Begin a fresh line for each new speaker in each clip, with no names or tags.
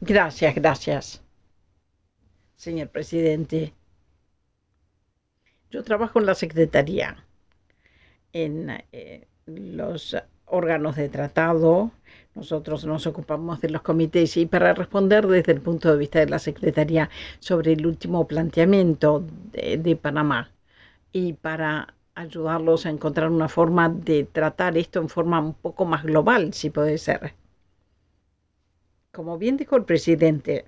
Gracias, gracias, señor presidente. Yo trabajo en la Secretaría, en los órganos de tratado. Nosotros nos ocupamos de los comités y para responder desde el punto de vista de la Secretaría sobre el último planteamiento de Panamá y para ayudarlos a encontrar una forma de tratar esto en forma un poco más global, si puede ser. Como bien dijo el presidente,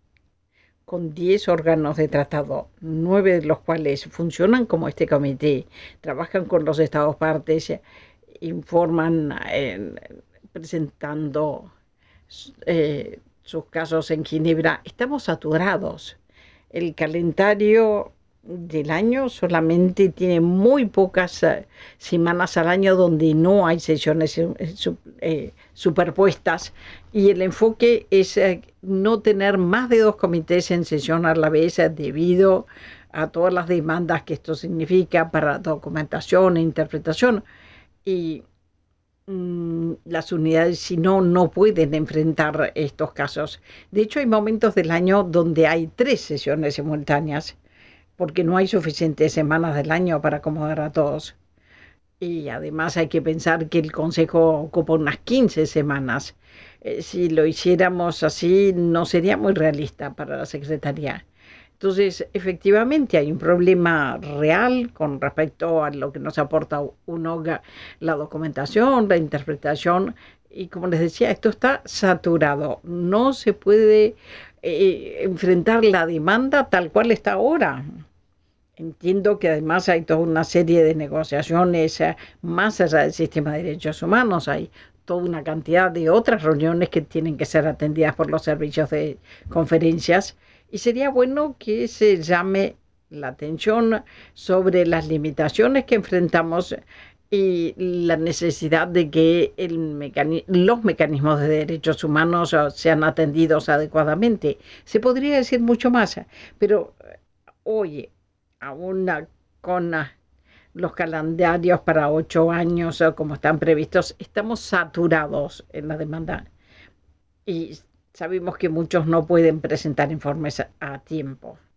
con 10 órganos de tratado, 9 de los cuales funcionan como este comité, trabajan con los estados partes, informan presentando sus casos en Ginebra. Estamos saturados. El calendario del año solamente tiene muy pocas semanas al año donde no hay sesiones superpuestas y el enfoque es no tener más de dos comités en sesión a la vez debido a todas las demandas que esto significa para documentación e interpretación y las unidades, si no, no pueden enfrentar estos casos. De hecho, hay momentos del año donde hay tres sesiones simultáneas, porque no hay suficientes semanas del año para acomodar a todos. Y además hay que pensar que el Consejo ocupa unas 15 semanas. Si lo hiciéramos así, no sería muy realista para la Secretaría. Entonces, efectivamente, hay un problema real con respecto a lo que nos aporta uno, la documentación, la interpretación, y como les decía, esto está saturado. No se puede enfrentar la demanda tal cual está ahora. Entiendo que además hay toda una serie de negociaciones más allá del sistema de derechos humanos. Hay toda una cantidad de otras reuniones que tienen que ser atendidas por los servicios de conferencias y sería bueno que se llame la atención sobre las limitaciones que enfrentamos y la necesidad de que los mecanismos de derechos humanos sean atendidos adecuadamente. Se podría decir mucho más, pero hoy aún con los calendarios para 8 años como están previstos, estamos saturados en la demanda y sabemos que muchos no pueden presentar informes a tiempo.